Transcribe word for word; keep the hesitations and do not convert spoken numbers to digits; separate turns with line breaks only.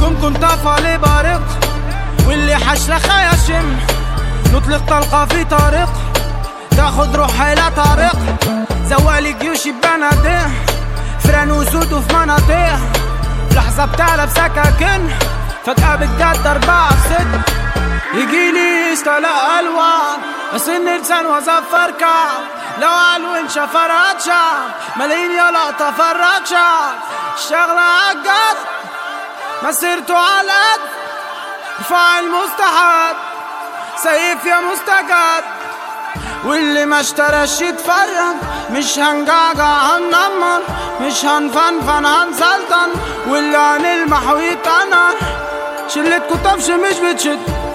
كم كنت طفل بارق واللي حشرخ يشم. نطلق طلقة في طريق تاخد روحي لا طريق. زوالي جيوشي ببنادق فران وسود وفي مناطق. لحظة بتعلب سكاكن فجأة بتجد أربعة بست. يجيلي يستلق ألوان أسن لسان وزفر كعب. لو علوين شفرات شعب ملايين يا لقطة فرات شعب. الشغلة عالجد مسيرته عالقد. رفع المستحب سيف يا مستجد. واللي ما اشتراش يتفرج. مش هنجعجع هننمر مش هنفنفن هنسلطن. واللي هنلمح ويتقنر شلتكوا طفش مش بتشد.